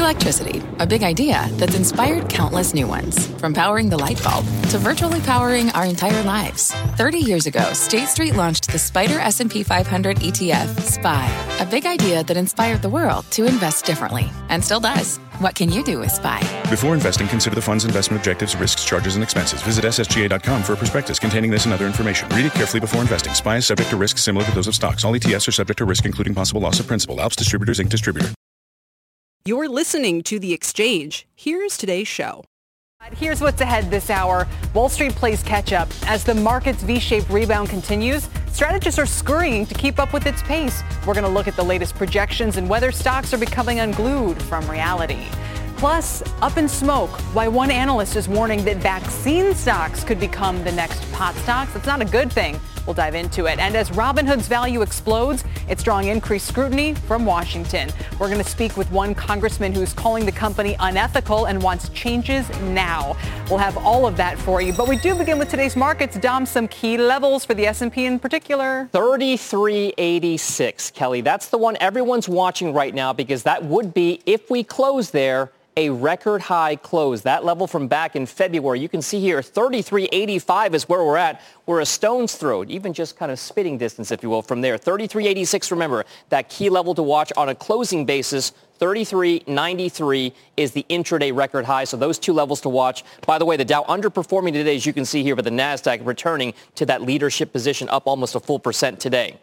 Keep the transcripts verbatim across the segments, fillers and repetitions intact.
Electricity, a big idea that's inspired countless new ones. From powering the light bulb to virtually powering our entire lives. thirty years ago, State Street launched the Spider S and P five hundred E T F, S P Y, a big idea that inspired the world to invest differently, and still does. What can you do with S P Y? Before investing, consider the fund's investment objectives, risks, charges, and expenses. Visit S S G A dot com for a prospectus containing this and other information. Read it carefully before investing. S P Y is subject to risks similar to those of stocks. All E T Fs are subject to risk, including possible loss of principal. Alps Distributors, Incorporated Distributor. You're listening to The Exchange. Here's today's show. Here's what's ahead this hour. Wall Street plays catch-up. As the market's V-shaped rebound continues, strategists are scurrying to keep up with its pace. We're going to look at the latest projections and whether stocks are becoming unglued from reality. Plus, up in smoke, why one analyst is warning that vaccine stocks could become the next pot stocks. It's not a good thing. We'll dive into it. And as Robinhood's value explodes, it's drawing increased scrutiny from Washington. We're going to speak with one congressman who's calling the company unethical and wants changes now. We'll have all of that for you. But we do begin with today's markets. Dom, some key levels for the S and P in particular. thirty-three eighty-six, Kelly. That's the one everyone's watching right now because that would be, if we close there, a record high close. That level from back in February. You can see here thirty-three eighty-five is where we're at. We're a stone's throw, even just kind of spitting distance, if you will, from there. thirty-three eighty-six, remember, that key level to watch on a closing basis. thirty-three ninety-three is the intraday record high. So those two levels to watch. By the way, the Dow underperforming today, as you can see here, but the NASDAQ returning to that leadership position, up almost a full percent today.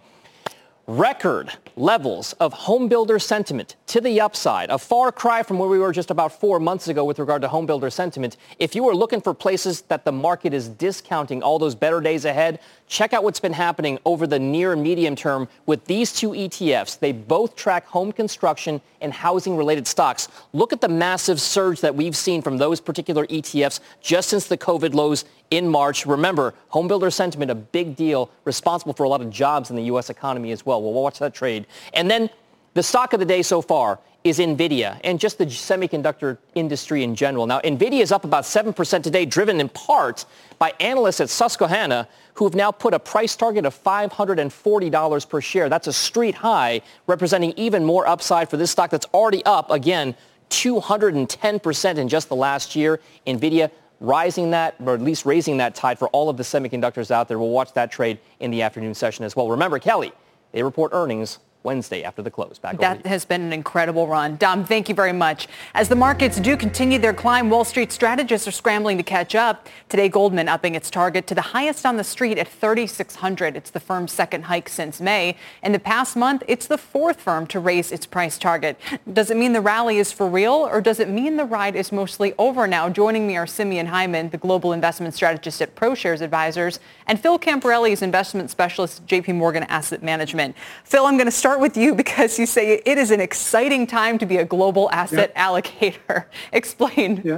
Record levels of home builder sentiment to the upside, a far cry from where we were just about four months ago with regard to home builder sentiment. If you were looking for places that the market is discounting all those better days ahead, check out what's been happening over the near and medium term with these two E T Fs. They both track home construction and housing-related stocks. Look at the massive surge that we've seen from those particular E T Fs just since the COVID lows in March. Remember, home builder sentiment, a big deal, responsible for a lot of jobs in the U S economy as well. We'll watch that trade. And then the stock of the day so far is NVIDIA and just the semiconductor industry in general. Now, NVIDIA is up about seven percent today, driven in part by analysts at Susquehanna who have now put a price target of five hundred forty dollars per share. That's a street high, representing even more upside for this stock that's already up, again, two hundred ten percent in just the last year. NVIDIA rising that, or at least raising that tide for all of the semiconductors out there. We'll watch that trade in the afternoon session as well. Remember, Kelly, they report earnings Wednesday after the close. Back that over has been an incredible run. Dom, thank you very much. As the markets do continue their climb, Wall Street strategists are scrambling to catch up. Today, Goldman upping its target to the highest on the street at thirty-six hundred. It's the firm's second hike since May. In the past month, it's the fourth firm to raise its price target. Does it mean the rally is for real, or does it mean the ride is mostly over now? Joining me are Simeon Hyman, the global investment strategist at ProShares Advisors, and Phil Camporelli is investment specialist at J P Morgan Asset Management. Phil, I'm going to start with you because you say it is an exciting time to be a global asset yep. allocator. Explain. Yeah.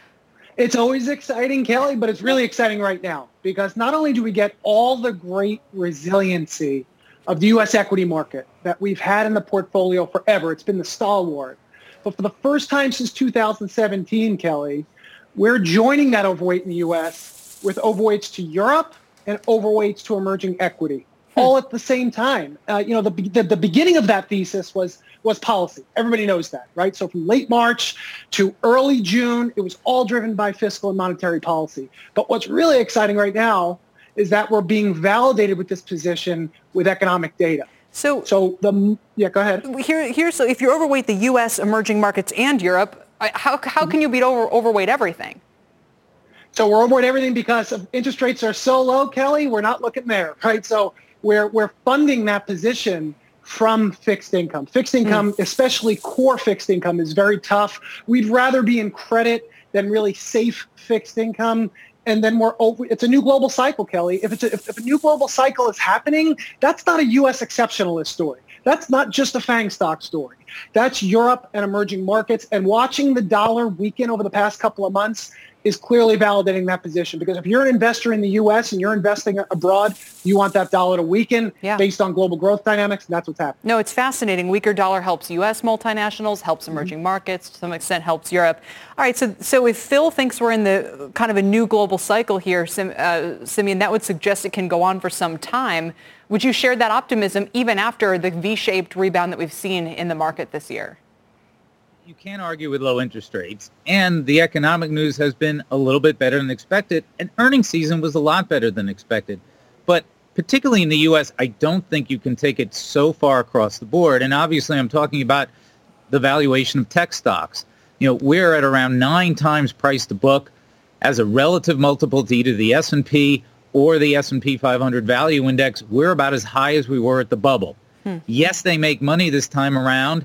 It's always exciting, Kelly, but it's really exciting right now because not only do we get all the great resiliency of the U S equity market that we've had in the portfolio forever, it's been the stalwart, but for the first time since two thousand seventeen, Kelly, we're joining that overweight in the U S with overweights to Europe and overweights to emerging equity. All at the same time. Uh, you know, the, the the beginning of that thesis was was policy. Everybody knows that, right? So from late March to early June, it was all driven by fiscal and monetary policy. But what's really exciting right now is that we're being validated with this position with economic data. So, so the yeah, go ahead. Here, here. So if you're overweight the U S, emerging markets, and Europe, how how can you be over overweight everything? So we're overweight everything because of interest rates are so low, Kelly. We're not looking there, right? So We're, we're funding that position from fixed income. Fixed income, mm. especially core fixed income, is very tough. We'd rather be in credit than really safe fixed income. And then we're over, it's a new global cycle, Kelly. If, it's a, if, if a new global cycle is happening, that's not a U S exceptionalist story. That's not just a FANG stock story. That's Europe and emerging markets. And watching the dollar weaken over the past couple of months is clearly validating that position. Because if you're an investor in the U S and you're investing abroad, you want that dollar to weaken yeah. based on global growth dynamics, and that's what's happening. No, it's fascinating. Weaker dollar helps U S multinationals, helps emerging mm-hmm. markets, to some extent helps Europe. All right, so so if Phil thinks we're in the kind of a new global cycle here, Sim, uh, Simeon, that would suggest it can go on for some time. Would you share that optimism even after the V-shaped rebound that we've seen in the market this year? you can't argue with low interest rates, and the economic news has been a little bit better than expected, and earnings season was a lot better than expected. But particularly in the U S, I don't think you can take it so far across the board. And obviously, I'm talking about the valuation of tech stocks. You know, we're at around nine times price to book as a relative multiple to either the S and P or the S and P five hundred value index. We're about as high as we were at the bubble. Hmm. Yes, they make money this time around.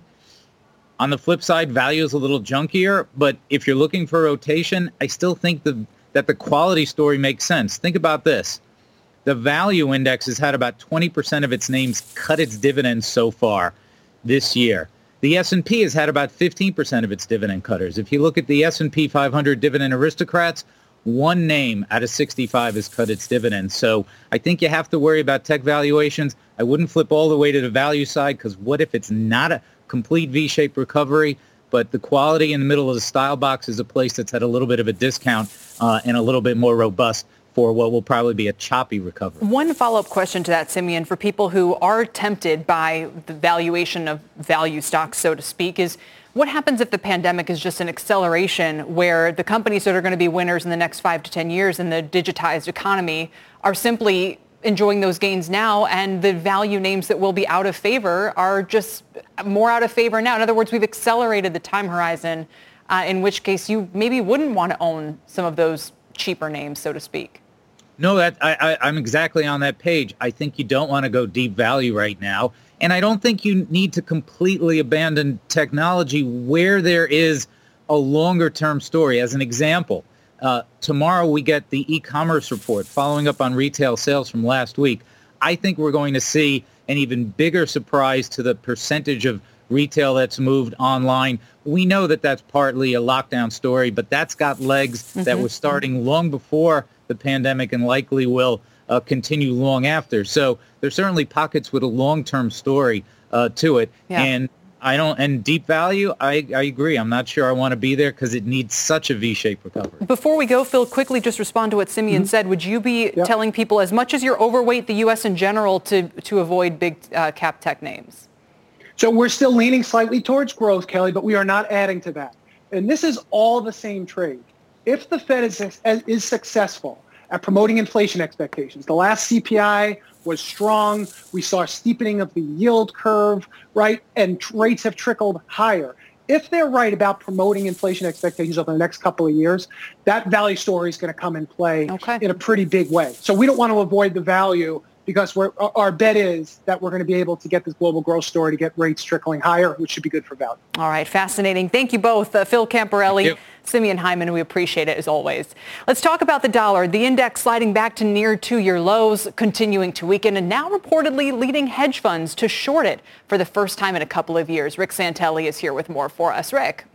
On the flip side, value is a little junkier, but if you're looking for rotation, I still think the, that the quality story makes sense. Think about this. The value index has had about twenty percent of its names cut its dividends so far this year. The S and P has had about fifteen percent of its dividend cutters. If you look at the S and P five hundred dividend aristocrats, one name out of sixty-five has cut its dividends. So I think you have to worry about tech valuations. I wouldn't flip all the way to the value side, because what if it's not a complete V-shaped recovery, but the quality in the middle of the style box is a place that's at a little bit of a discount uh, and a little bit more robust for what will probably be a choppy recovery. One follow-up question to that, Simeon, for people who are tempted by the valuation of value stocks, so to speak, is what happens if the pandemic is just an acceleration where the companies that are going to be winners in the next five to ten years in the digitized economy are simply enjoying those gains now, and the value names that will be out of favor are just more out of favor now? In other words, we've accelerated the time horizon, uh, in which case you maybe wouldn't want to own some of those cheaper names, so to speak. No, that I, I, I'm exactly on that page. I think you don't want to go deep value right now. And I don't think you need to completely abandon technology where there is a longer-term story. As an example, uh, tomorrow we get the e-commerce report following up on retail sales from last week. I think we're going to see an even bigger surprise to the percentage of retail that's moved online. We know that that's partly a lockdown story, but that's got legs mm-hmm. that was starting long before the pandemic and likely will uh, continue long after. So there's certainly pockets with a long-term story uh, to it. Yeah. And I don't, and deep value, I, I agree. I'm not sure I want to be there because it needs such a V-shaped recovery. Before we go, Phil, quickly just respond to what Simeon mm-hmm. said. Would you be yep. telling people, as much as you're overweight the U S in general, to, to avoid big uh, cap tech names? So we're still leaning slightly towards growth, Kelly, but we are not adding to that. And this is all the same trade. If the Fed is, is successful at promoting inflation expectations, the last C P I was strong. We saw a steepening of the yield curve, right? And rates have trickled higher. If they're right about promoting inflation expectations over the next couple of years, that value story is going to come in play okay. in a pretty big way. So we don't want to avoid the value, because we're, our bet is that we're going to be able to get this global growth story to get rates trickling higher, which should be good for value. All right, fascinating. Thank you both, uh, Phil Camporelli, Simeon Hyman. We appreciate it as always. Let's talk about the dollar. The index sliding back to near two-year lows, continuing to weaken, and now reportedly leading hedge funds to short it for the first time in a couple of years. Rick Santelli is here with more for us. Rick.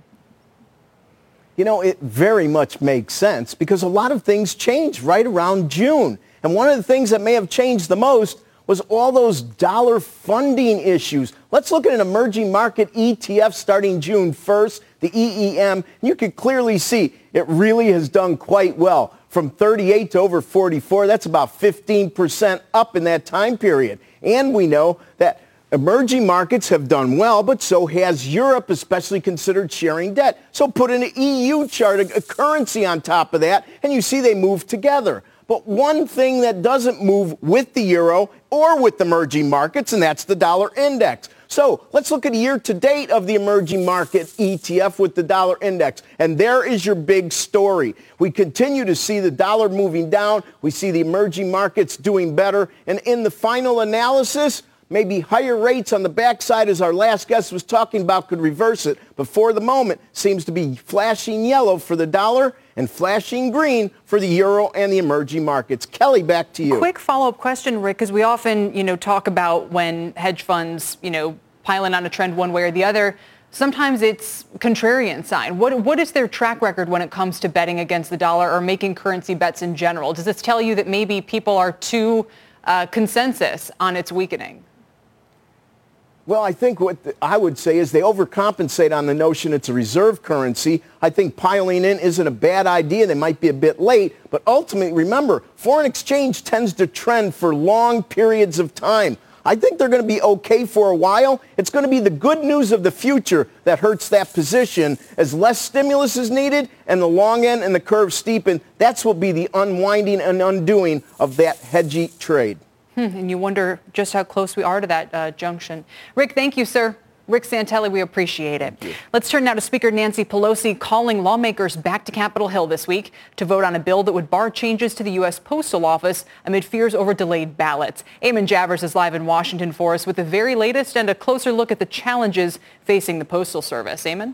You know, it very much makes sense because a lot of things changed right around June. And one of the things that may have changed the most was all those dollar funding issues. Let's look at an emerging market E T F starting June first, the E E M. You can clearly see it really has done quite well. From thirty-eight to over forty-four, that's about fifteen percent up in that time period. And we know that emerging markets have done well, but so has Europe, especially considered sharing debt. So put in an E U chart, a currency on top of that, and you see they move together. But one thing that doesn't move with the euro or with emerging markets, and that's the dollar index. So let's look at a year-to-date of the emerging market E T F with the dollar index. And there is your big story. We continue to see the dollar moving down. We see the emerging markets doing better. And in the final analysis, maybe higher rates on the backside, as our last guest was talking about, could reverse it. But for the moment, seems to be flashing yellow for the dollar and flashing green for the euro and the emerging markets. Kelly, back to you. Quick follow-up question, Rick, because we often, you know, talk about when hedge funds, you know, piling on a trend one way or the other. Sometimes it's contrarian sign. What what is their track record when it comes to betting against the dollar or making currency bets in general? Does this tell you that maybe people are too uh, consensus on its weakening? Well, I think what I would say is they overcompensate on the notion it's a reserve currency. I think piling in isn't a bad idea. They might be a bit late. But ultimately, remember, foreign exchange tends to trend for long periods of time. I think they're going to be okay for a while. It's going to be the good news of the future that hurts that position as less stimulus is needed and the long end and the curve steepen. That's what will be the unwinding and undoing of that hedgy trade. Hmm, and you wonder just how close we are to that uh, junction. Rick, thank you, sir. Rick Santelli, we appreciate it. Let's turn now to Speaker Nancy Pelosi calling lawmakers back to Capitol Hill this week to vote on a bill that would bar changes to the U S Postal Office amid fears over delayed ballots. Eamon Javers is live in Washington for us with the very latest and a closer look at the challenges facing the Postal Service. Eamon?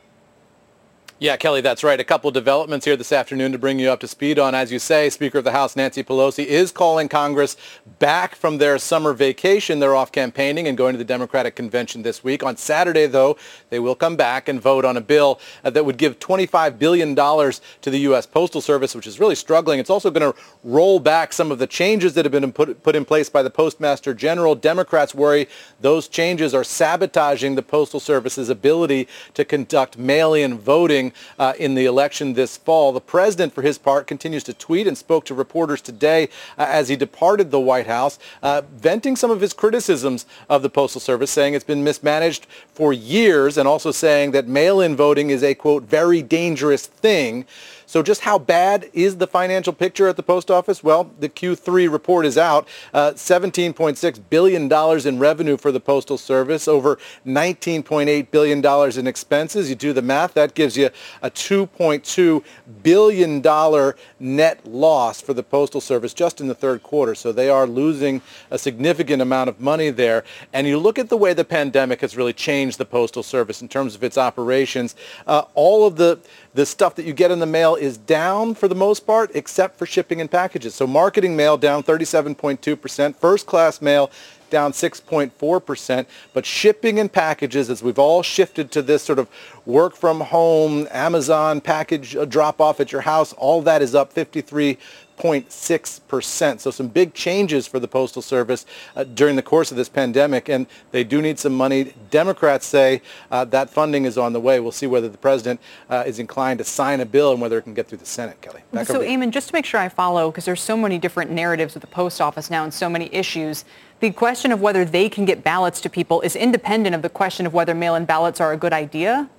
Yeah, Kelly, that's right. A couple of developments here this afternoon to bring you up to speed on. As you say, Speaker of the House Nancy Pelosi is calling Congress back from their summer vacation. They're off campaigning and going to the Democratic Convention this week. On Saturday, though, they will come back and vote on a bill uh, that would give twenty-five billion dollars to the U S Postal Service, which is really struggling. It's also going to roll back some of the changes that have been put, put in place by the Postmaster General. Democrats worry those changes are sabotaging the Postal Service's ability to conduct mail-in voting Uh, in the election this fall. The president, for his part, continues to tweet and spoke to reporters today uh, as he departed the White House, uh, venting some of his criticisms of the Postal Service, saying it's been mismanaged for years, and also saying that mail-in voting is a, quote, very dangerous thing. So just how bad is the financial picture at the post office? Well, the Q three report is out. Uh, seventeen point six billion dollars in revenue for the Postal Service, over nineteen point eight billion dollars in expenses. You do the math, that gives you a two point two billion dollars net loss for the Postal Service just in the third quarter. So they are losing a significant amount of money there. And you look at the way the pandemic has really changed the Postal Service in terms of its operations. Uh, all of the The stuff that you get in the mail is down for the most part, except for shipping and packages. So marketing mail down thirty-seven point two percent, first class mail down six point four percent. But shipping and packages, as we've all shifted to this sort of work from home, Amazon package drop off at your house, all that is up fifty-three point six percent. So some big changes for the Postal Service uh, during the course of this pandemic, and they do need some money. Democrats say uh, that funding is on the way. We'll see whether the president uh, is inclined to sign a bill and whether it can get through the Senate, Kelly. Back so, Eamon, just to make sure I follow, because there's so many different narratives with the post office now and so many issues, the question of whether they can get ballots to people is independent of the question of whether mail-in ballots are a good idea?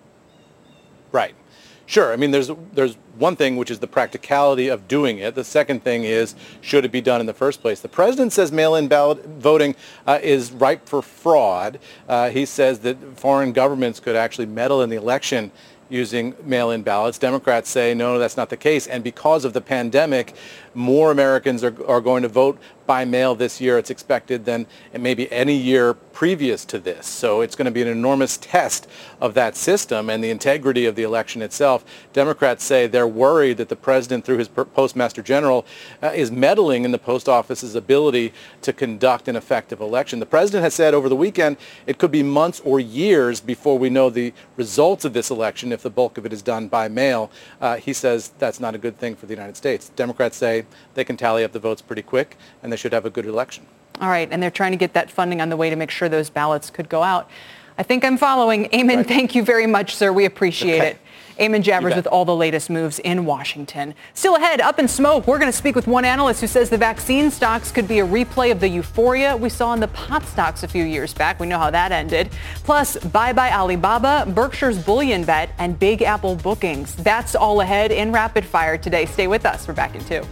Right. Sure. I mean, there's there's one thing, which is the practicality of doing it. The second thing is, should it be done in the first place? The president says mail-in ballot voting uh, is ripe for fraud. Uh, he says that foreign governments could actually meddle in the election using mail-in ballots. Democrats say, no, that's not the case. And because of the pandemic, more Americans are, are going to vote by mail this year, it's expected, than maybe any year previous to this. So it's going to be an enormous test of that system and the integrity of the election itself. Democrats say they're worried that the president, through his postmaster general, uh, is meddling in the post office's ability to conduct an effective election. The president has said over the weekend it could be months or years before we know the results of this election if the bulk of it is done by mail. Uh, he says that's not a good thing for the United States. Democrats say they can tally up the votes pretty quick and they should have a good election. All right, and they're trying to get that funding on the way to make sure those ballots could go out. I think I'm following. Eamon, right. Thank you very much, sir. We appreciate okay. it. Eamon Javers with all the latest moves in Washington. Still ahead, up in smoke, we're going to speak with one analyst who says the vaccine stocks could be a replay of the euphoria we saw in the pot stocks a few years back. We know how that ended. Plus, bye-bye Alibaba, Berkshire's bullion bet, and Big Apple bookings. That's all ahead in Rapid Fire today. Stay with us. We're back in two.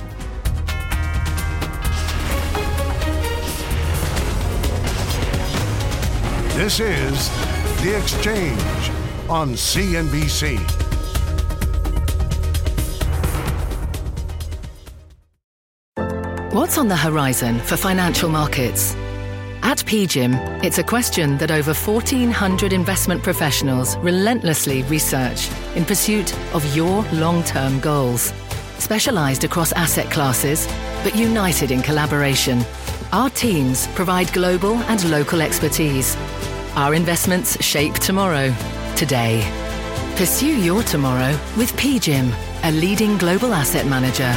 This is The Exchange on C N B C. What's on the horizon for financial markets? At P G I M, it's a question that over fourteen hundred investment professionals relentlessly research in pursuit of your long-term goals. Specialized across asset classes, but united in collaboration, our teams provide global and local expertise. Our investments shape tomorrow, today. Pursue your tomorrow with P G I M, a leading global asset manager.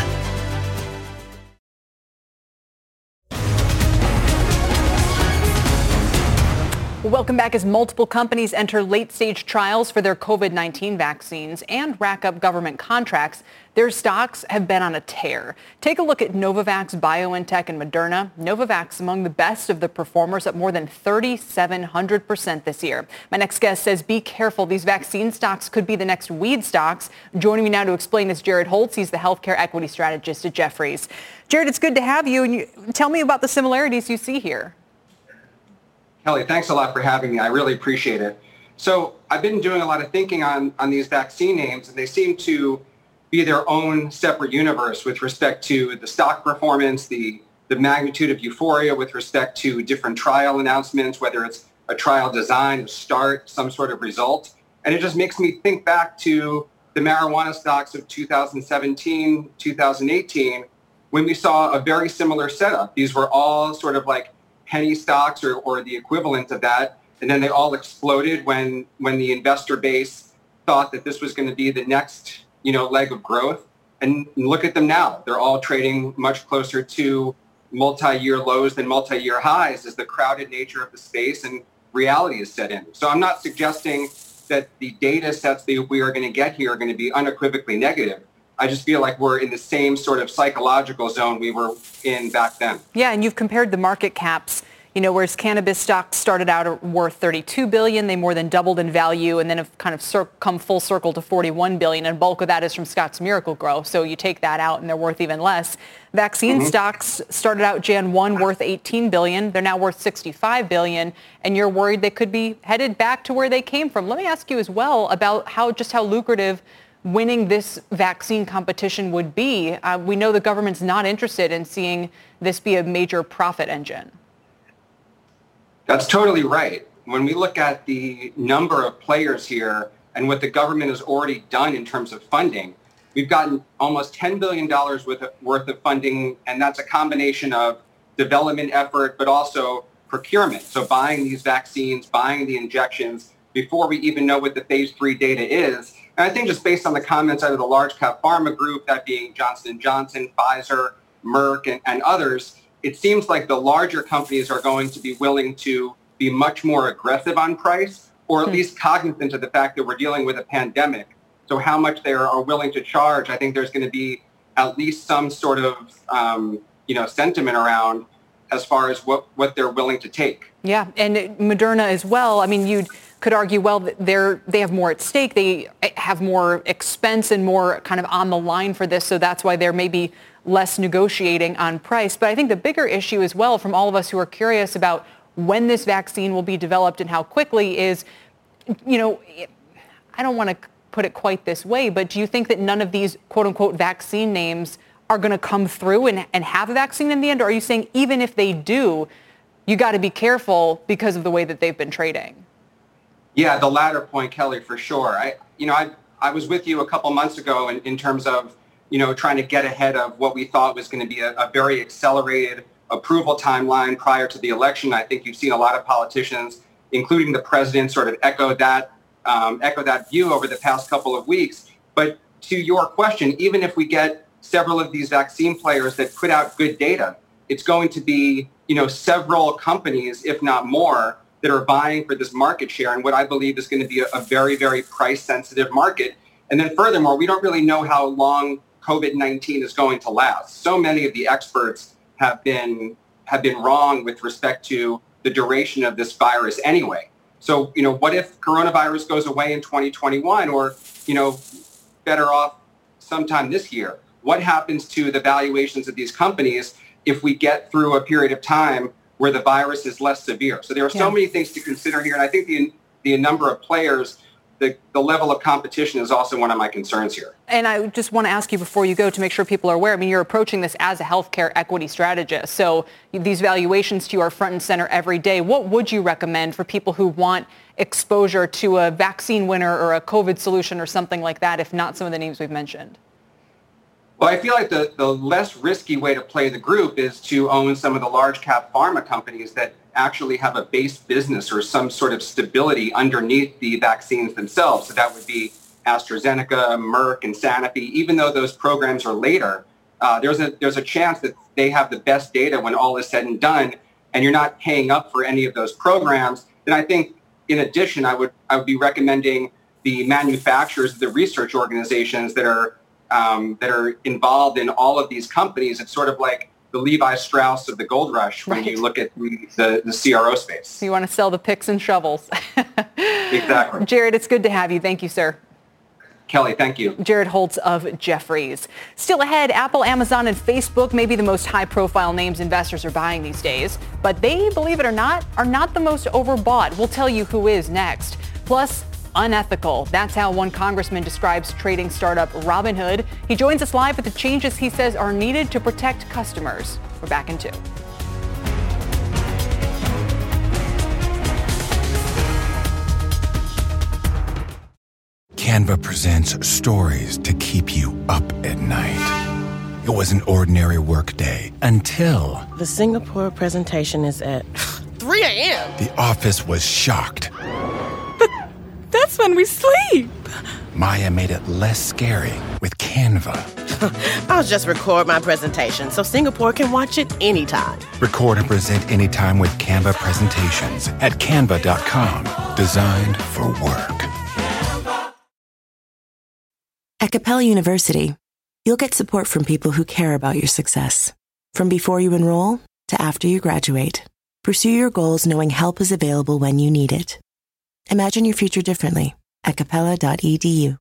Welcome back. As multiple companies enter late-stage trials for their COVID nineteen vaccines and rack up government contracts, their stocks have been on a tear. Take a look at Novavax, BioNTech, and Moderna. Novavax among the best of the performers, up more than three thousand seven hundred percent this year. My next guest says be careful. These vaccine stocks could be the next weed stocks. Joining me now to explain is Jared Holtz. He's the healthcare equity strategist at Jefferies. Jared, it's good to have you. And you, tell me about the similarities you see here. Kelly, thanks a lot for having me. I really appreciate it. So I've been doing a lot of thinking on, on these vaccine names, and they seem to be their own separate universe with respect to the stock performance, the, the magnitude of euphoria with respect to different trial announcements, whether it's a trial design, a start, some sort of result. And it just makes me think back to the marijuana stocks of two thousand seventeen, two thousand eighteen, when we saw a very similar setup. These were all sort of like penny stocks or, or the equivalent of that. And then they all exploded when, when the investor base thought that this was going to be the next, you know, leg of growth. And look at them now. They're all trading much closer to multi-year lows than multi-year highs as the crowded nature of the space and reality is set in. So I'm not suggesting that the data sets that we are going to get here are going to be unequivocally negative. I just feel like we're in the same sort of psychological zone we were in back then. Yeah, and you've compared the market caps, you know, whereas cannabis stocks started out worth thirty-two billion dollars, they more than doubled in value and then have kind of cir- come full circle to forty-one billion dollars, and bulk of that is from Scotts Miracle-Gro, so you take that out and they're worth even less. Vaccine mm-hmm. stocks started out January first worth eighteen billion dollars, they're now worth sixty-five billion dollars, and you're worried they could be headed back to where they came from. Let me ask you as well about how just how lucrative winning this vaccine competition would be. Uh, we know the government's not interested in seeing this be a major profit engine. That's totally right. When we look at the number of players here and what the government has already done in terms of funding, we've gotten almost ten billion dollars worth of, worth of funding, and that's a combination of development effort, but also procurement. So buying these vaccines, buying the injections before we even know what the phase three data is. And I think just based on the comments out of the large cap pharma group, that being Johnson and Johnson, Pfizer, Merck, and, and others, it seems like the larger companies are going to be willing to be much more aggressive on price, or at hmm. least cognizant of the fact that we're dealing with a pandemic. So how much they are willing to charge, I think there's going to be at least some sort of, um, you know, sentiment around as far as what, what they're willing to take. Yeah, and Moderna as well. I mean, you'd could argue, well, they're, they have more at stake. They have more expense and more kind of on the line for this, so that's why they're maybe less negotiating on price. But I think the bigger issue as well from all of us who are curious about when this vaccine will be developed and how quickly is, you know, I don't want to put it quite this way, but do you think that none of these quote-unquote vaccine names are going to come through and, and have a vaccine in the end? Or are you saying even if they do, you got to be careful because of the way that they've been trading? Yeah, the latter point, Kelly, for sure. I, you know, I, I was with you a couple months ago in, in terms of, you know, trying to get ahead of what we thought was going to be a, a very accelerated approval timeline prior to the election. I think you've seen a lot of politicians, including the president, sort of echo that, um, echo that view over the past couple of weeks. But to your question, even if we get several of these vaccine players that put out good data, it's going to be, you know, several companies, if not more, that are vying for this market share and what I believe is going to be a, a very, very price-sensitive market. And then furthermore, we don't really know how long COVID nineteen is going to last. So many of the experts have been have been wrong with respect to the duration of this virus anyway. So, you know, what if coronavirus goes away in twenty twenty-one or, you know, better off sometime this year? What happens to the valuations of these companies if we get through a period of time where the virus is less severe? So there are so yeah. many things to consider here. And I think the the number of players, the, the level of competition is also one of my concerns here. And I just want to ask you before you go to make sure people are aware, I mean, you're approaching this as a healthcare equity strategist. So these valuations to you are front and center every day. What would you recommend for people who want exposure to a vaccine winner or a COVID solution or something like that, if not some of the names we've mentioned? Well, I feel like the, the less risky way to play the group is to own some of the large cap pharma companies that actually have a base business or some sort of stability underneath the vaccines themselves. So that would be AstraZeneca, Merck, and Sanofi. Even though those programs are later, uh, there's a there's a chance that they have the best data when all is said and done, and you're not paying up for any of those programs. then I think, in addition, I would I would be recommending the manufacturers, the research organizations that are um, that are involved in all of these companies. It's sort of like the Levi Strauss of the gold rush when Right. you look at the, the, the C R O space. You want to sell the picks and shovels. Exactly. Jared, it's good to have you. Thank you, sir. Kelly, thank you. Jared Holtz of Jefferies. Still ahead, Apple, Amazon, and Facebook may be the most high-profile names investors are buying these days, but they, believe it or not, are not the most overbought. We'll tell you who is next. Plus, unethical. That's how one congressman describes trading startup Robinhood. He joins us live with the changes he says are needed to protect customers. We're back in two. Canva presents stories to keep you up at night. It was an ordinary workday until the Singapore presentation is at three a.m. the office was shocked. But that's when we sleep. Maya made it less scary with Canva. I'll just record my presentation so Singapore can watch it anytime. Record and present anytime with Canva presentations at canva dot com. Designed for work. At Capella University, you'll get support from people who care about your success. From before you enroll to after you graduate, pursue your goals knowing help is available when you need it. Imagine your future differently at capella dot e d u.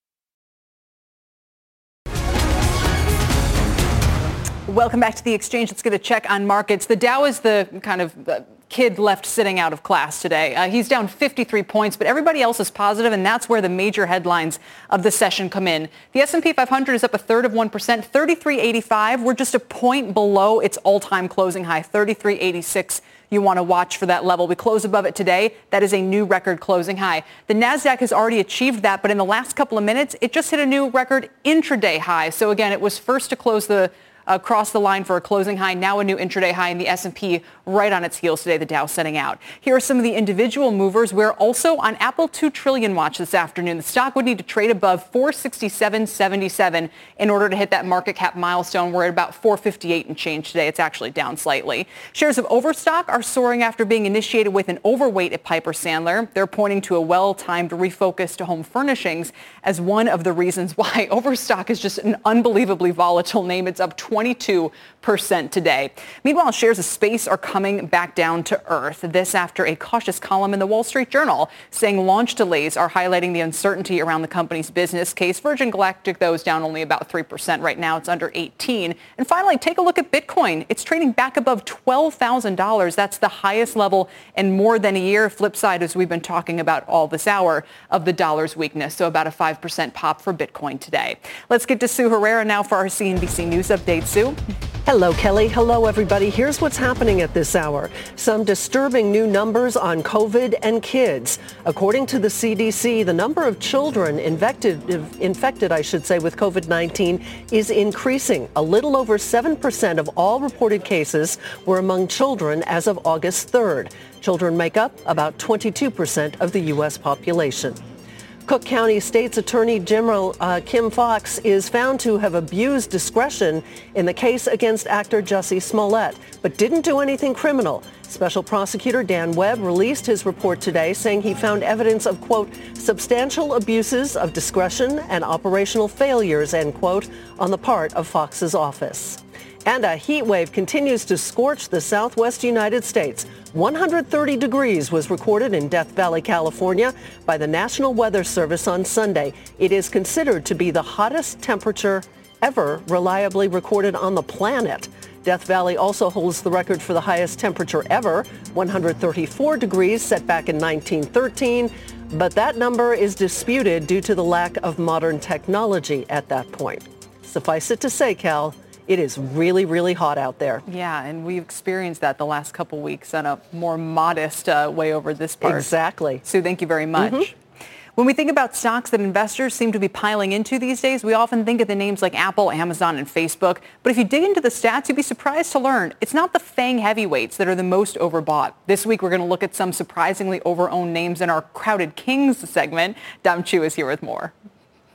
Welcome back to The Exchange. Let's get a check on markets. The Dow is the kind of uh, kid left sitting out of class today. Uh, he's down fifty-three points, but everybody else is positive, and that's where the major headlines of the session come in. The S and P five hundred is up a third of one percent, thirty-three eighty-five. We're just a point below its all-time closing high, thirty-three eighty-six. You want to watch for that level. We close above it today. That is a new record closing high. The NASDAQ has already achieved that, but in the last couple of minutes, it just hit a new record intraday high. So again, it was first to close the across the line for a closing high, now a new intraday high in the S and P right on its heels today, the Dow setting out. Here are some of the individual movers. We're also on Apple two trillion watch this afternoon. The stock would need to trade above four sixty-seven seventy-seven in order to hit that market cap milestone. We're at about four fifty-eight and change today. It's actually down slightly. Shares of Overstock are soaring after being initiated with an overweight at Piper Sandler. They're pointing to a well-timed refocus to home furnishings as one of the reasons why Overstock is just an unbelievably volatile name. It's up twenty-two percent today. Meanwhile, shares of Space are coming back down to earth. This after a cautious column in the Wall Street Journal saying launch delays are highlighting the uncertainty around the company's business case. Virgin Galactic, though, is down only about three percent right now. It's under eighteen. And finally, take a look at Bitcoin. It's trading back above twelve thousand dollars. That's the highest level in more than a year. Flip side, as we've been talking about all this hour, of the dollar's weakness. So about a five percent pop for Bitcoin today. Let's get to Sue Herrera now for our C N B C News update. Sue? Hello, Kelly. Hello, everybody. Here's what's happening at this hour. Some disturbing new numbers on COVID and kids. According to the C D C, the number of children infected, infected, I should say, with COVID nineteen is increasing. A little over seven percent of all reported cases were among children as of August third. Children make up about twenty-two percent of the U S population. Cook County State's Attorney General uh, Kim Foxx is found to have abused discretion in the case against actor Jussie Smollett, but didn't do anything criminal. Special Prosecutor Dan Webb released his report today saying he found evidence of, quote, substantial abuses of discretion and operational failures, end quote, on the part of Foxx's office. And a heat wave continues to scorch the southwest United States. one hundred thirty degrees was recorded in Death Valley, California by the National Weather Service on Sunday. It is considered to be the hottest temperature ever reliably recorded on the planet. Death Valley also holds the record for the highest temperature ever, one hundred thirty-four degrees set back in nineteen thirteen. But that number is disputed due to the lack of modern technology at that point. Suffice it to say, Cal, it is really, really hot out there. Yeah, and we've experienced that the last couple weeks in a more modest uh, way over this part. Exactly. Sue, thank you very much. Mm-hmm. When we think about stocks that investors seem to be piling into these days, we often think of the names like Apple, Amazon, and Facebook. But if you dig into the stats, you'd be surprised to learn it's not the FANG heavyweights that are the most overbought. This week, we're going to look at some surprisingly overowned names in our Crowded Kings segment. Dom Chu is here with more.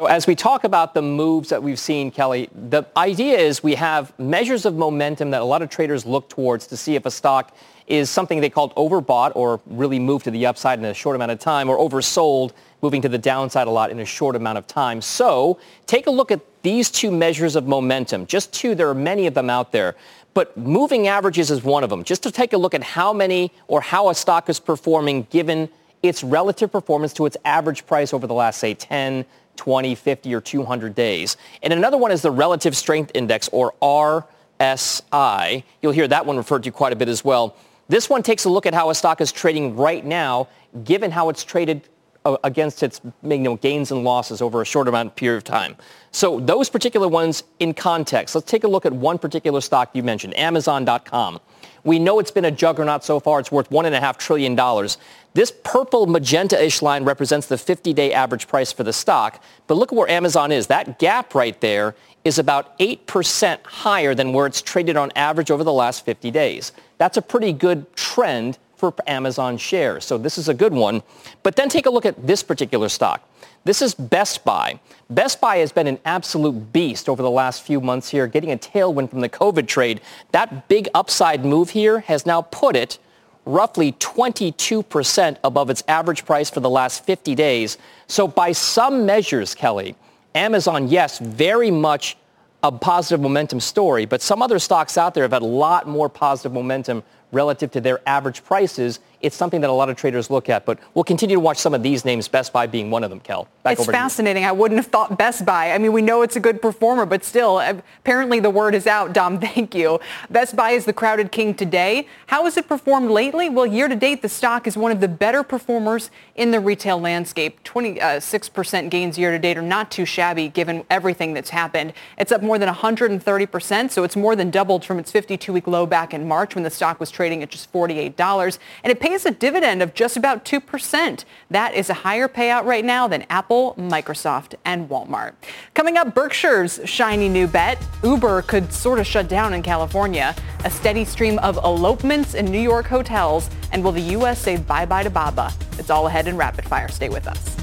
As we talk about the moves that we've seen, Kelly, the idea is we have measures of momentum that a lot of traders look towards to see if a stock is something they called overbought or really moved to the upside in a short amount of time, or oversold, moving to the downside a lot in a short amount of time. So take a look at these two measures of momentum. Just two, there are many of them out there. But moving averages is one of them. Just to take a look at how many or how a stock is performing given its relative performance to its average price over the last, say, ten, twenty, fifty, or two hundred days. And another one is the Relative Strength Index, or R S I. You'll hear that one referred to quite a bit as well. This one takes a look at how a stock is trading right now, given how it's traded uh, against its you know, gains and losses over a short amount of period of time. So those particular ones in context. Let's take a look at one particular stock you mentioned, Amazon dot com. We know it's been a juggernaut so far. It's worth one point five trillion dollars. This purple magenta-ish line represents the fifty-day average price for the stock. But look at where Amazon is. That gap right there is about eight percent higher than where it's traded on average over the last fifty days. That's a pretty good trend for Amazon shares. So this is a good one. But then take a look at this particular stock. This is Best Buy. Best Buy has been an absolute beast over the last few months here, getting a tailwind from the COVID trade. That big upside move here has now put it roughly twenty-two percent above its average price for the last fifty days. So by some measures, Kelly, Amazon, yes, very much a positive momentum story, but some other stocks out there have had a lot more positive momentum relative to their average prices. It's something that a lot of traders look at, but we'll continue to watch some of these names, Best Buy being one of them, Kel. Back it's over to you. fascinating. I wouldn't have thought Best Buy. I mean, we know it's a good performer, but still, apparently the word is out. Dom, thank you. Best Buy is the crowded king today. How has it performed lately? Well, year to date, the stock is one of the better performers in the retail landscape. twenty-six percent gains year to date are not too shabby given everything that's happened. It's up more than one hundred thirty percent, so it's more than doubled from its fifty-two-week low back in March when the stock was trading at just forty-eight dollars. And it pays a dividend of just about two percent. That is a higher payout right now than Apple, Microsoft, and Walmart. Coming up, Berkshire's shiny new bet. Uber could sort of shut down in California. A steady stream of elopements in New York hotels. And will the U S say bye-bye to Baba? It's all ahead in Rapid Fire. Stay with us.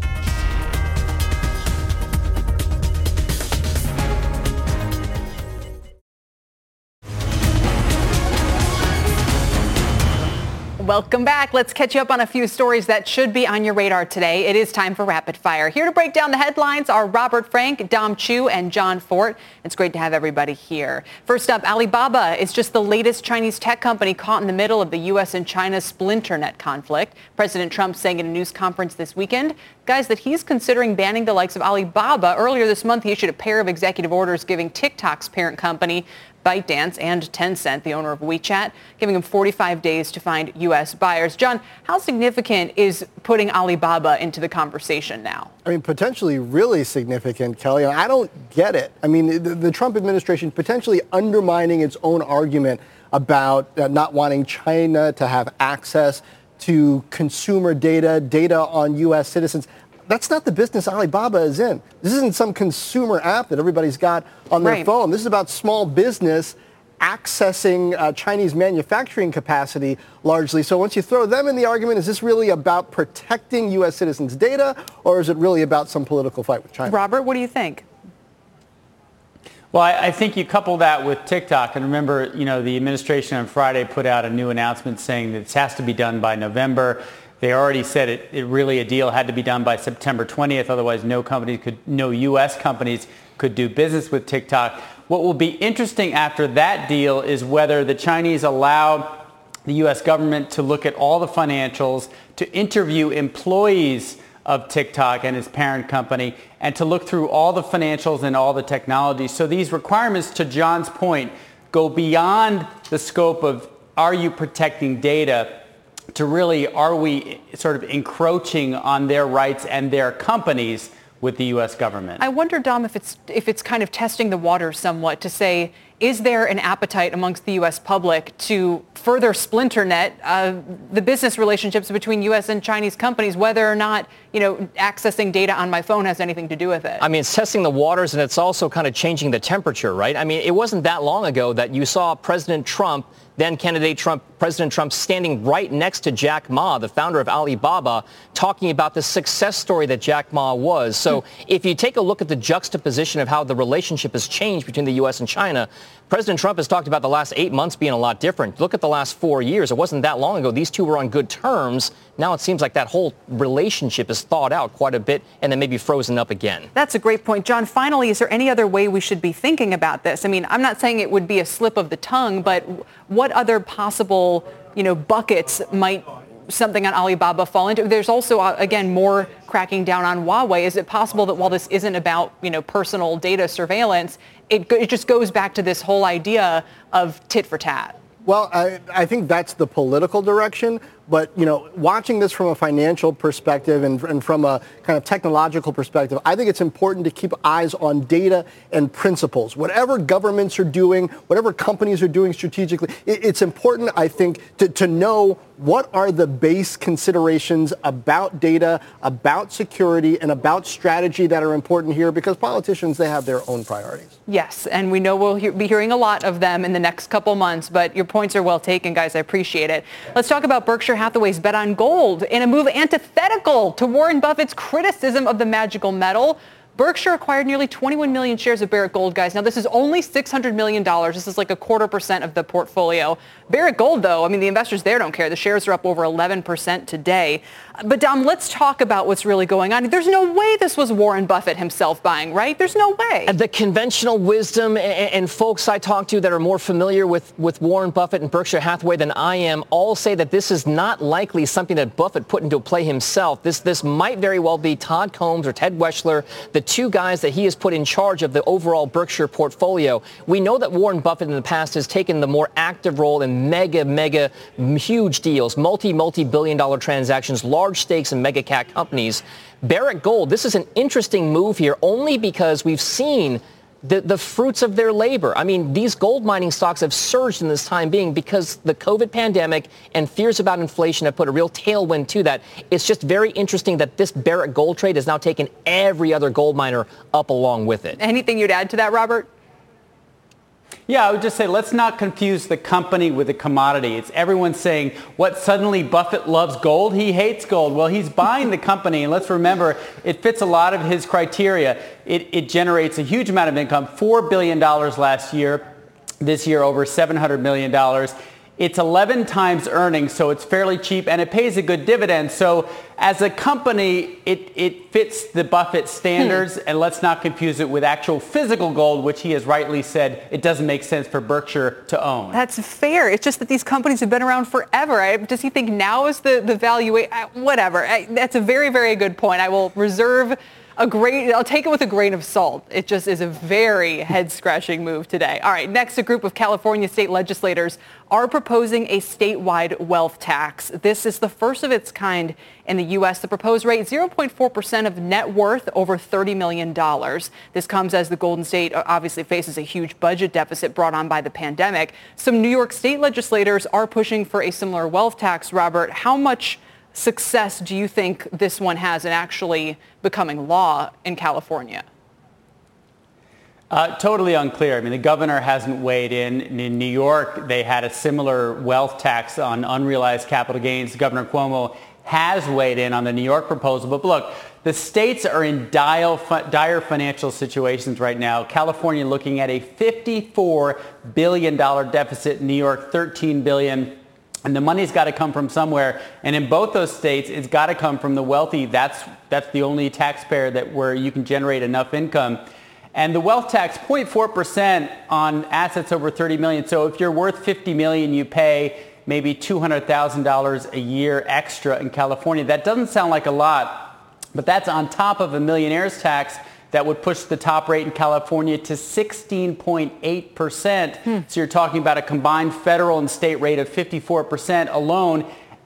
Welcome back. Let's catch you up on a few stories that should be on your radar today. It is time for Rapid Fire. Here to break down the headlines are Robert Frank, Dom Chu, and John Fort. It's great to have everybody here. First up, Alibaba is just the latest Chinese tech company caught in the middle of the U S and China splinternet conflict. President Trump saying in a news conference this weekend, guys, that he's considering banning the likes of Alibaba. Earlier this month, he issued a pair of executive orders giving TikTok's parent company ByteDance and Tencent, the owner of WeChat, giving them forty-five days to find U S buyers. John, how significant is putting Alibaba into the conversation now? I mean, potentially really significant, Kelly. And I don't get it. I mean, the, the Trump administration potentially undermining its own argument about uh, not wanting China to have access to consumer data, data on U S citizens. That's not the business Alibaba is in. This isn't some consumer app that everybody's got on their right. phone. This is about small business accessing uh, Chinese manufacturing capacity largely. So once you throw them in the argument, is this really about protecting U S citizens' data, or is it really about some political fight with China? Robert, what do you think? Well, I, I think you couple that with TikTok, and remember, you know, the administration on Friday put out a new announcement saying that this has to be done by November. They already said it, it really a deal had to be done by September twentieth. Otherwise, no company could, no U S companies could do business with TikTok. What will be interesting after that deal is whether the Chinese allow the U S government to look at all the financials, to interview employees of TikTok and its parent company, and to look through all the financials and all the technology. So these requirements, to John's point, go beyond the scope of are you protecting data to really, are we sort of encroaching on their rights and their companies with the U S government? I wonder, Dom, if it's if it's kind of testing the water somewhat to say, is there an appetite amongst the U S public to further splinternet uh, the business relationships between U S and Chinese companies, whether or not, you know, accessing data on my phone has anything to do with it? I mean, it's testing the waters, and it's also kind of changing the temperature, right? I mean, it wasn't that long ago that you saw President Trump then candidate Trump, President Trump, standing right next to Jack Ma, the founder of Alibaba, talking about the success story that Jack Ma was. So if you take a look at the juxtaposition of how the relationship has changed between the U S and China, President Trump has talked about the last eight months being a lot different. Look at the last four years. It wasn't that long ago. These two were on good terms. Now it seems like that whole relationship is thawed out quite a bit and then maybe frozen up again. That's a great point. John, finally, is there any other way we should be thinking about this? I mean, I'm not saying it would be a slip of the tongue, but what other possible, you know, buckets might something on Alibaba fall into? There's also, uh, again, more cracking down on Huawei. Is it possible that while this isn't about, you know, personal data surveillance, it, it just goes back to this whole idea of tit for tat? Well, I, I think that's the political direction. But, you know, watching this from a financial perspective and, and from a kind of technological perspective, I think it's important to keep eyes on data and principles. Whatever governments are doing, whatever companies are doing strategically, it, it's important, I think, to, to know what are the base considerations about data, about security, and about strategy that are important here, because politicians, they have their own priorities. Yes, and we know we'll he- be hearing a lot of them in the next couple months, but your points are well taken, guys. I appreciate it. Let's talk about Berkshire Hathaway's bet on gold in a move antithetical to Warren Buffett's criticism of the magical metal. Berkshire acquired nearly twenty-one million shares of Barrick Gold, guys. Now, this is only six hundred million dollars. This is like a quarter percent of the portfolio. Barrick Gold, though, I mean, the investors there don't care. The shares are up over eleven percent today. But, Dom, let's talk about what's really going on. There's no way this was Warren Buffett himself buying, right? There's no way. The conventional wisdom and, and folks I talk to that are more familiar with, with Warren Buffett and Berkshire Hathaway than I am all say that this is not likely something that Buffett put into play himself. This, this might very well be Todd Combs or Ted Weschler, the two guys that he has put in charge of the overall Berkshire portfolio. We know that Warren Buffett in the past has taken the more active role in mega, mega, huge deals, multi, multi-billion dollar transactions, large stakes in mega cap companies. Barrick Gold, this is an interesting move here only because we've seen the, the fruits of their labor. I mean, these gold mining stocks have surged in this time being because the COVID pandemic and fears about inflation have put a real tailwind to that. It's just very interesting that this Barrick Gold trade has now taken every other gold miner up along with it. Anything you'd add to that, Robert? Yeah, I would just say let's not confuse the company with the commodity. It's everyone saying, what, suddenly Buffett loves gold? He hates gold. Well, he's buying the company, and let's remember, it fits a lot of his criteria. It, it generates a huge amount of income, four billion dollars last year. This year, over seven hundred million dollars. It's eleven times earnings, so it's fairly cheap, and it pays a good dividend. So as a company, it, it fits the Buffett standards, hmm. and let's not confuse it with actual physical gold, which he has rightly said it doesn't make sense for Berkshire to own. That's fair. It's just that these companies have been around forever. I, does he think now is the, the valuation? Whatever. I, that's a very, very good point. I will reserve a great, I'll take it with a grain of salt. It just is a very head-scratching move today. All right, next, a group of California state legislators are proposing a statewide wealth tax. This is the first of its kind in the U S. The proposed rate, zero point four percent of net worth over thirty million dollars. This comes as the Golden State obviously faces a huge budget deficit brought on by the pandemic. Some New York state legislators are pushing for a similar wealth tax. Robert, how much success do you think this one has in actually becoming law in California? Uh, totally unclear. I mean, the governor hasn't weighed in. In New York, they had a similar wealth tax on unrealized capital gains. Governor Cuomo has weighed in on the New York proposal. But look, the states are in dire, dire financial situations right now. California looking at a fifty-four billion dollars deficit, New York thirteen billion dollars. And the money's got to come from somewhere. And in both those states, it's got to come from the wealthy. That's that's the only taxpayer that where you can generate enough income. And the wealth tax, zero point four percent on assets over thirty million dollars. So if you're worth fifty million dollars, you pay maybe two hundred thousand dollars a year extra in California. That doesn't sound like a lot, but that's on top of a millionaire's tax that would push the top rate in California to sixteen point eight percent. Hmm. So you're talking about a combined federal and state rate of fifty-four percent alone.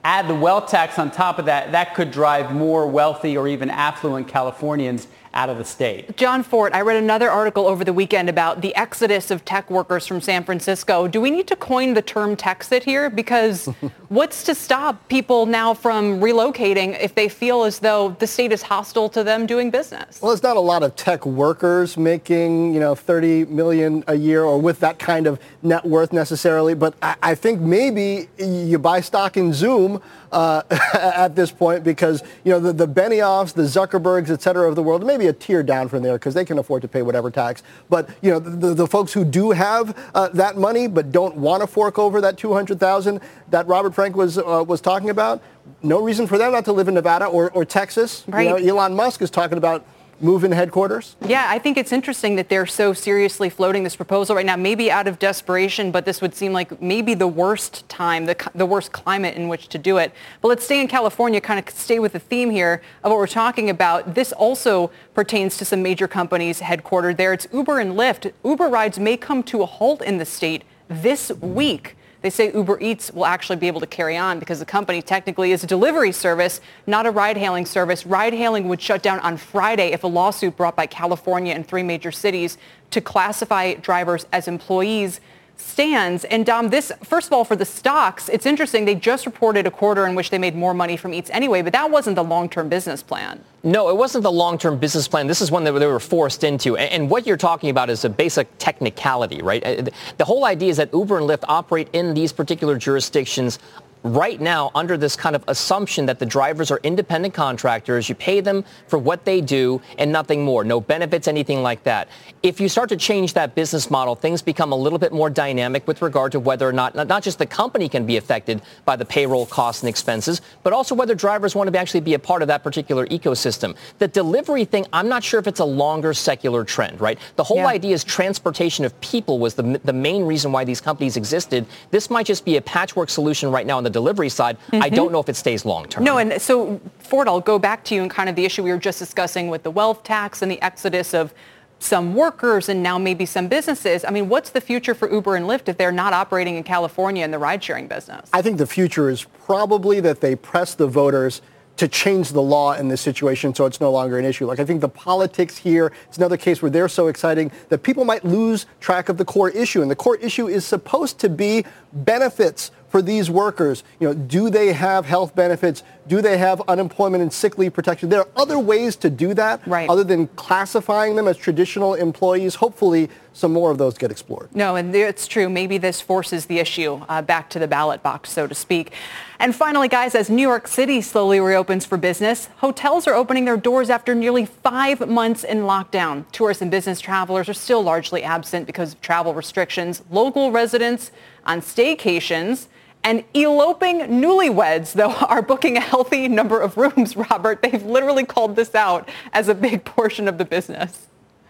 add the wealth tax on top of that, that could drive more wealthy or even affluent Californians out of the state. John Fort, I read another article over the weekend about the exodus of tech workers from San Francisco. Do we need to coin the term Texit here? Because what's to stop people now from relocating if they feel as though the state is hostile to them doing business? Well, it's not a lot of tech workers making, you know, thirty million a year or with that kind of net worth necessarily. But I, I think maybe you buy stock in Zoom uh, at this point because, you know, the, the Benioffs, the Zuckerbergs, et cetera, of the world, maybe a tier down from there because they can afford to pay whatever tax. But, you know, the, the folks who do have uh, that money but don't want to fork over that two hundred thousand dollars that Robert Frank was uh, was talking about, no reason for them not to live in Nevada or, or Texas. Right. You know, Elon Musk is talking about move-in headquarters. Yeah, I think it's interesting that they're so seriously floating this proposal right now, maybe out of desperation, but this would seem like maybe the worst time, the, the worst climate in which to do it. But let's stay in California, kind of stay with the theme here of what we're talking about. This also pertains to some major companies headquartered there. It's Uber and Lyft. Uber rides may come to a halt in the state this week. They say Uber Eats will actually be able to carry on because the company technically is a delivery service, not a ride-hailing service. Ride-hailing would shut down on Friday if a lawsuit brought by California and three major cities to classify drivers as employees stands. And Dom, this, first of all, for the stocks, it's interesting. They just reported a quarter in which they made more money from Eats anyway, but that wasn't the long-term business plan. No, it wasn't the long-term business plan. This is one that they were forced into. And what you're talking about is a basic technicality, right? The whole idea is that Uber and Lyft operate in these particular jurisdictions right now under this kind of assumption that the drivers are independent contractors. You pay them for what they do and nothing more. No benefits, anything like that. If you start to change that business model, things become a little bit more dynamic with regard to whether or not, not just the company can be affected by the payroll costs and expenses, but also whether drivers want to actually be a part of that particular ecosystem. The delivery thing, I'm not sure if it's a longer secular trend, right? The whole Yeah. idea is transportation of people was the, the main reason why these companies existed. This might just be a patchwork solution right now on the delivery side. Mm-hmm. I don't know if it stays long term. No, and so, Ford, I'll go back to you and kind of the issue we were just discussing with the wealth tax and the exodus of some workers and now maybe some businesses. I mean, what's the future for Uber and Lyft if they're not operating in California in the ride-sharing business? I think the future is probably that they press the voters to change the law in this situation so it's no longer an issue. Like, I think the politics here, it's another case where they're so exciting that people might lose track of the core issue. And the core issue is supposed to be benefits for these workers. You know, do they have health benefits? Do they have unemployment and sick leave protection? There are other ways to do that right. other than classifying them as traditional employees. Hopefully, some more of those get explored. No, and it's true. Maybe this forces the issue uh, back to the ballot box, so to speak. And finally, guys, as New York City slowly reopens for business, hotels are opening their doors after nearly five months in lockdown. Tourists and business travelers are still largely absent because of travel restrictions. Local residents on staycations and eloping newlyweds, though, are booking a healthy number of rooms, Robert. They've literally called this out as a big portion of the business.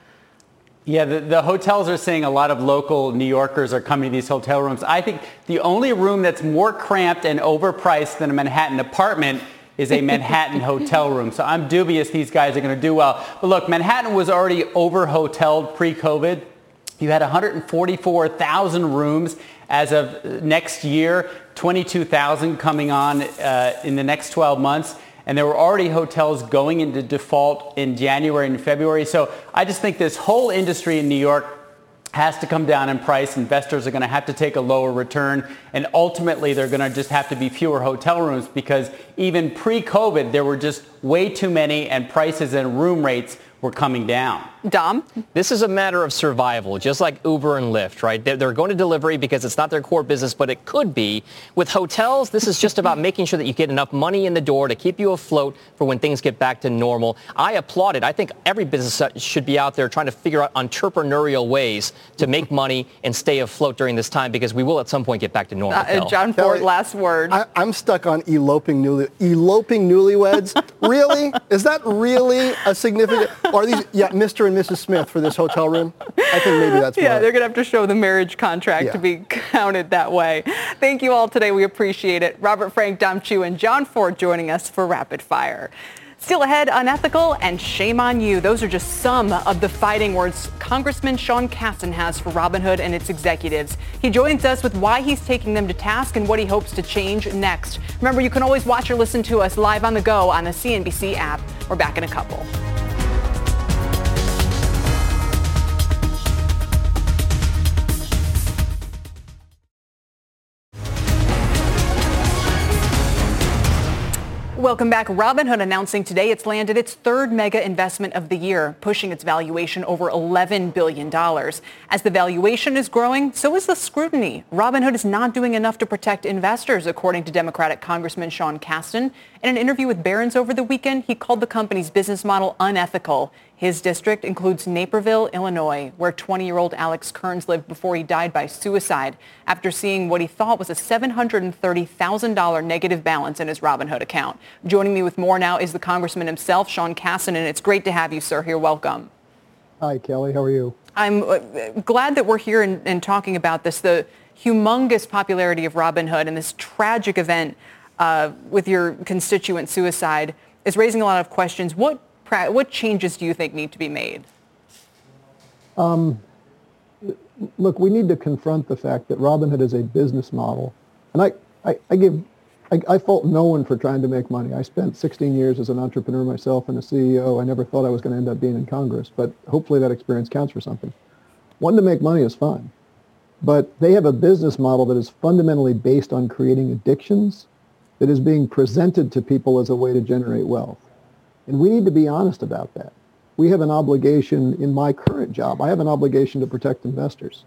Yeah, the, the hotels are saying a lot of local New Yorkers are coming to these hotel rooms. I think the only room that's more cramped and overpriced than a Manhattan apartment is a Manhattan hotel room. So I'm dubious these guys are going to do well. But look, Manhattan was already over-hoteled pre-COVID. You had one hundred forty-four thousand rooms as of next year, twenty-two thousand coming on uh, in the next twelve months. And there were already hotels going into default in January and February. So I just think this whole industry in New York has to come down in price. Investors are going to have to take a lower return. And ultimately, they're going to just have to be fewer hotel rooms because even pre-COVID, there were just way too many and prices and room rates were coming down. Dom? This is a matter of survival, just like Uber and Lyft, right? They're, they're going to delivery because it's not their core business, but it could be. With hotels, this is just about making sure that you get enough money in the door to keep you afloat for when things get back to normal. I applaud it. I think every business should be out there trying to figure out entrepreneurial ways to make money and stay afloat during this time because we will at some point get back to normal. Uh, John Ford, last word. I, I'm stuck on eloping newly, eloping newlyweds. Really? Is that really a significant... Or are these, yeah, Mister and Missus Smith for this hotel room? I think maybe that's Yeah, what. they're going to have to show the marriage contract Yeah. to be counted that way. Thank you all today. We appreciate it. Robert Frank, Dom Chu, and John Ford joining us for Rapid Fire. Still ahead, unethical and shame on you. Those are just some of the fighting words Congressman Sean Casten has for Robinhood and its executives. He joins us with why he's taking them to task and what he hopes to change next. Remember, you can always watch or listen to us live on the go on the C N B C app. We're back in a couple. Welcome back. Robinhood announcing today it's landed its third mega investment of the year, pushing its valuation over eleven billion dollars. As the valuation is growing, so is the scrutiny. Robinhood is not doing enough to protect investors, according to Democratic Congressman Sean Casten. In an interview with Barron's over the weekend, he called the company's business model unethical. His district includes Naperville, Illinois, where twenty-year-old Alex Kearns lived before he died by suicide after seeing what he thought was a seven hundred thirty thousand dollars negative balance in his Robinhood account. Joining me with more now is the congressman himself, Sean Casten, and it's great to have you, sir, here. Welcome. Hi, Kelly. How are you? I'm uh, glad that we're here and, and talking about this, the humongous popularity of Robinhood and this tragic event uh, with your constituent suicide is raising a lot of questions. What What changes do you think need to be made? Um, look, we need to confront the fact that Robinhood is a business model. And I, I, I give, I, I fault no one for trying to make money. I spent sixteen years as an entrepreneur myself and a C E O. I never thought I was going to end up being in Congress, but hopefully that experience counts for something. Wanting to make money is fine. But they have a business model that is fundamentally based on creating addictions that is being presented to people as a way to generate wealth. And we need to be honest about that. We have an obligation in my current job. I have an obligation to protect investors.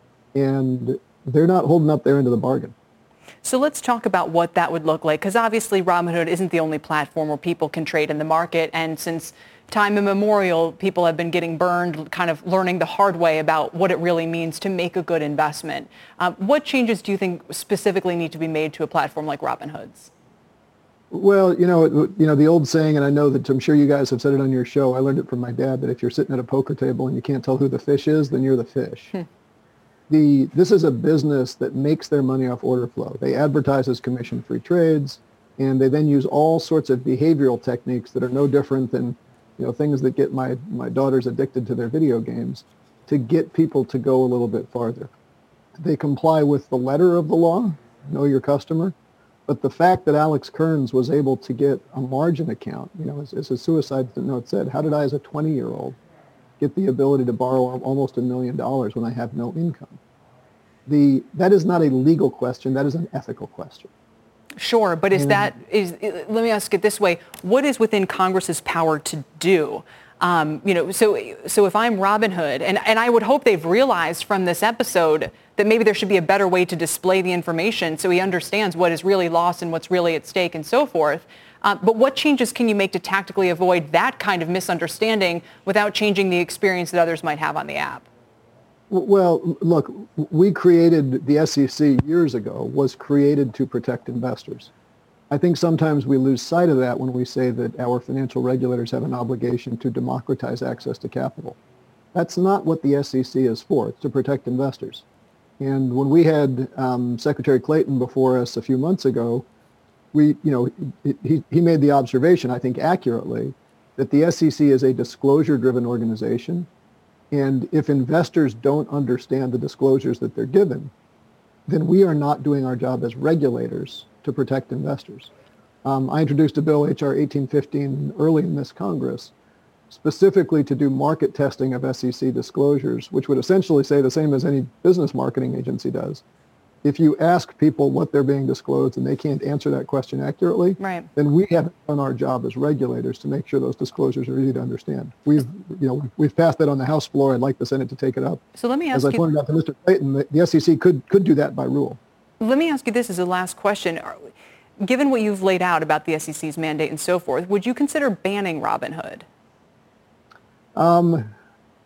And they're not holding up their end of the bargain. So let's talk about what that would look like, because obviously Robinhood isn't the only platform where people can trade in the market. And since time immemorial, people have been getting burned, kind of learning the hard way about what it really means to make a good investment. Uh, what changes do you think specifically need to be made to a platform like Robinhood's? Well, you know, you know the old saying, and I know that I'm sure you guys have said it on your show. I learned it from my dad, that if you're sitting at a poker table and you can't tell who the fish is, then you're the fish. Hmm. The this is a business that makes their money off order flow. They advertise as commission-free trades, and they then use all sorts of behavioral techniques that are no different than, you know, things that get my my daughters addicted to their video games, to get people to go a little bit farther. They comply with the letter of the law, know your customer. But the fact that Alex Kearns was able to get a margin account, you know, as, as his suicide note said, how did I as a twenty-year-old get the ability to borrow almost a million dollars when I have no income? The, that is not a legal question. That is an ethical question. Sure, but is and, that, is, let me ask it this way. What is within Congress's power to do? Um, you know, so so if I'm Robinhood, and, and I would hope they've realized from this episode that maybe there should be a better way to display the information so he understands what is really lost and what's really at stake and so forth. Uh, but what changes can you make to tactically avoid that kind of misunderstanding without changing the experience that others might have on the app? Well, look, we created the S E C years ago, was created to protect investors. I think sometimes we lose sight of that when we say that our financial regulators have an obligation to democratize access to capital. That's not what the S E C is for. It's to protect investors. And when we had um, Secretary Clayton before us a few months ago, we, you know, he, he made the observation, I think accurately, that the S E C is a disclosure-driven organization. And if investors don't understand the disclosures that they're given, then we are not doing our job as regulators to protect investors. Um, I introduced a bill, H R eighteen fifteen, early in this Congress, specifically to do market testing of S E C disclosures, which would essentially say the same as any business marketing agency does. If you ask people what they're being disclosed and they can't answer that question accurately, right, then we haven't done our job as regulators to make sure those disclosures are easy to understand. We've, you know, we've passed that on the House floor. I'd like the Senate to take it up. So let me ask As I you, pointed out to Mister Clayton, the, the S E C could could do that by rule. Let me ask you this as a last question. Given what you've laid out about the S E C's mandate and so forth, would you consider banning Robinhood? Um,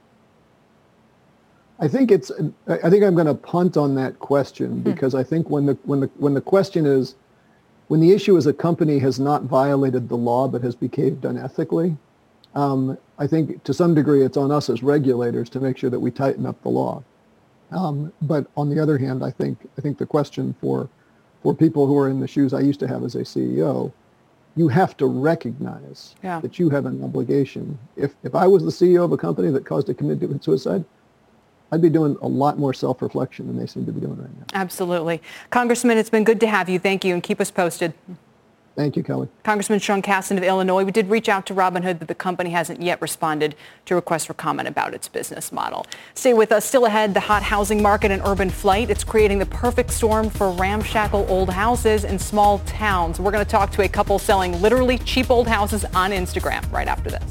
I think it's. I think I'm going to punt on that question because hmm. I think when the when the when the question is, when the issue is a company has not violated the law but has behaved unethically, um, I think to some degree it's on us as regulators to make sure that we tighten up the law. Um, but on the other hand, I think I think the question for for people who are in the shoes I used to have as a C E O you have to recognize yeah. that you have an obligation. If if I was the C E O of a company that caused a committed to commit suicide, I'd be doing a lot more self-reflection than they seem to be doing right now. Absolutely. Congressman, it's been good to have you. Thank you, and keep us posted. Thank you, Kelly. Congressman Sean Casten of Illinois. We did reach out to Robinhood, but the company hasn't yet responded to requests for comment about its business model. Stay with us. Still ahead, the hot housing market and urban flight. It's creating the perfect storm for ramshackle old houses in small towns. We're going to talk to a couple selling literally cheap old houses on Instagram right after this.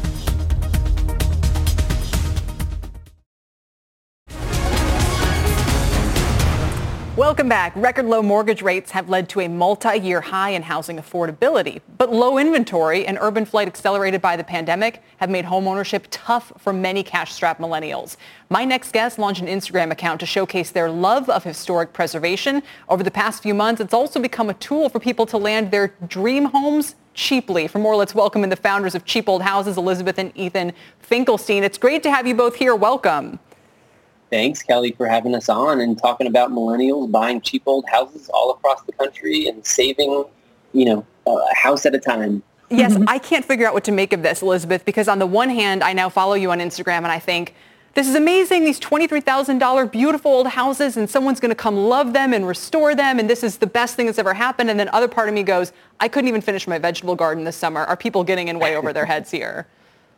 Welcome back. Record low mortgage rates have led to a multi-year high in housing affordability. But low inventory and urban flight accelerated by the pandemic have made homeownership tough for many cash-strapped millennials. My next guest launched an Instagram account to showcase their love of historic preservation. Over the past few months, it's also become a tool for people to land their dream homes cheaply. For more, let's welcome in the founders of Cheap Old Houses, Elizabeth and Ethan Finkelstein. It's great to have you both here. Welcome. Thanks, Kelly, for having us on and talking about millennials buying cheap old houses all across the country and saving, you know, a house at a time. Yes, I can't figure out what to make of this, Elizabeth, because on the one hand, I now follow you on Instagram and I think, this is amazing, these twenty-three thousand dollars beautiful old houses, and someone's going to come love them and restore them, and this is the best thing that's ever happened. And then other part of me goes, I couldn't even finish my vegetable garden this summer. Are people getting in way over their heads here?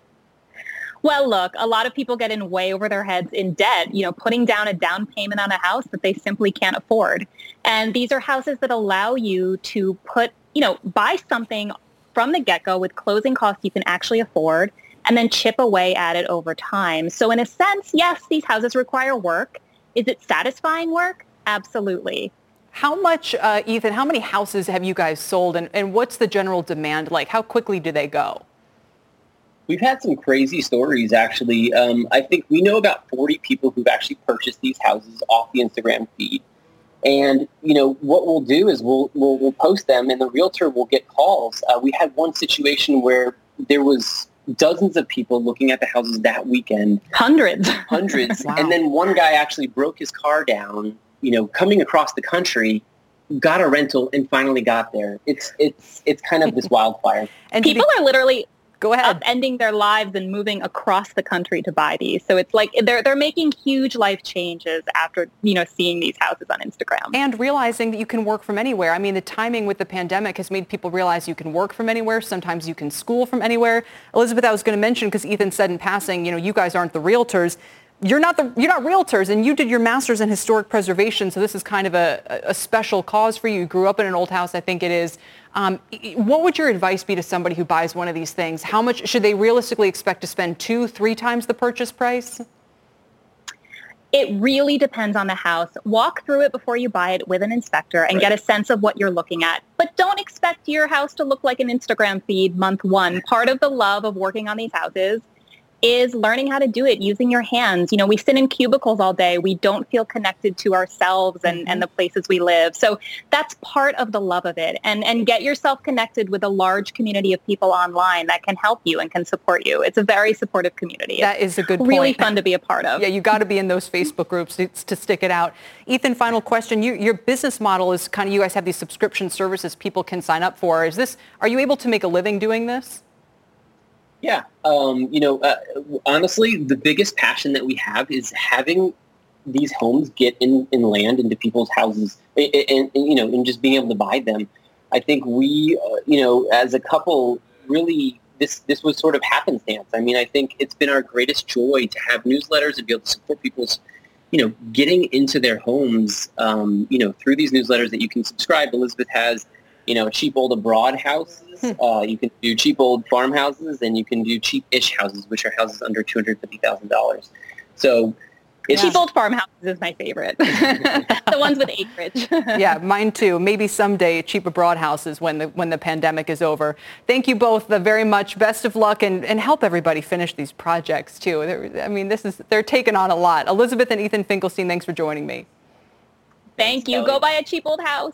Well, look, a lot of people get in way over their heads in debt, you know, putting down a down payment on a house that they simply can't afford. And these are houses that allow you to put, you know, buy something from the get-go with closing costs you can actually afford and then chip away at it over time. So in a sense, yes, these houses require work. Is it satisfying work? Absolutely. How much, uh, Ethan, how many houses have you guys sold, and, and what's the general demand like? How quickly do they go? We've had some crazy stories, actually. Um, I think we know about forty people who've actually purchased these houses off the Instagram feed. And, you know, what we'll do is we'll we'll, we'll post them, and the realtor will get calls. Uh, we had one situation where there was dozens of people looking at the houses that weekend. Hundreds. Hundreds. Wow. And then one guy actually broke his car down, you know, coming across the country, got a rental, and finally got there. It's, it's, it's kind of this wildfire. And people are literally... Go ahead. Upending their lives and moving across the country to buy these. So it's like they're they're making huge life changes after, you know, seeing these houses on Instagram. And realizing that you can work from anywhere. I mean, the timing with the pandemic has made people realize you can work from anywhere. Sometimes you can school from anywhere. Elizabeth, I was going to mention, because Ethan said in passing, you know, you guys aren't the realtors. You're not the you're not realtors, and you did your master's in historic preservation, so this is kind of a, a special cause for you. You grew up in an old house, I think it is. Um, what would your advice be to somebody who buys one of these things? How much should they realistically expect to spend two, three times the purchase price? It really depends on the house. Walk through it before you buy it with an inspector and Right. get a sense of what you're looking at. But don't expect your house to look like an Instagram feed month one. Part of the love of working on these houses is learning how to do it using your hands. You know, we sit in cubicles all day. We don't feel connected to ourselves and, and the places we live. So that's part of the love of it. And and get yourself connected with a large community of people online that can help you and can support you. It's a very supportive community. That is a good point. Really fun to be a part of. Yeah, you got to be in those Facebook groups to, to stick it out. Ethan, final question. You, your business model is kind of, you guys have these subscription services people can sign up for. Is this, are you able to make a living doing this? Yeah. Um, you know, uh, honestly, the biggest passion that we have is having these homes get in, in land into people's houses and, and, and, you know, and just being able to buy them. I think we, uh, you know, as a couple, really, this, this was sort of happenstance. I mean, I think it's been our greatest joy to have newsletters and be able to support people's, you know, getting into their homes, um, you know, through these newsletters that you can subscribe. Elizabeth has, you know, cheap old abroad houses. Uh, you can do cheap old farmhouses, and you can do cheap-ish houses, which are houses under two hundred fifty thousand dollars. So It's cheap old farmhouses is my favorite. The ones with acreage. Yeah, mine too. Maybe someday cheap abroad houses when the when the pandemic is over. Thank you both very much. Best of luck, and, and help everybody finish these projects too. They're, I mean, this is they're taking on a lot. Elizabeth and Ethan Finkelstein, thanks for joining me. Thank you. Go buy a cheap old house.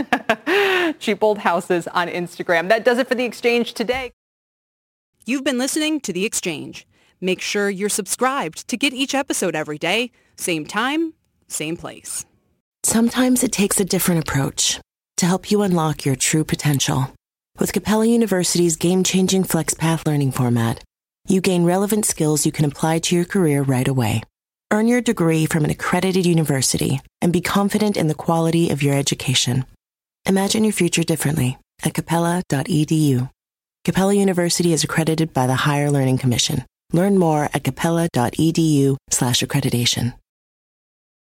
Cheap old houses on Instagram. That does it for The Exchange today. You've been listening to The Exchange. Make sure you're subscribed to get each episode every day. Same time, same place. Sometimes it takes a different approach to help you unlock your true potential. With Capella University's game-changing FlexPath learning format, you gain relevant skills you can apply to your career right away. Earn your degree from an accredited university and be confident in the quality of your education. Imagine your future differently at capella dot e d u. Capella University is accredited by the Higher Learning Commission. Learn more at capella dot e d u slash accreditation.